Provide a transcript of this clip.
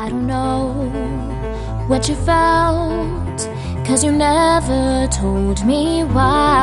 I don't know what you felt, 'cause you never told me why.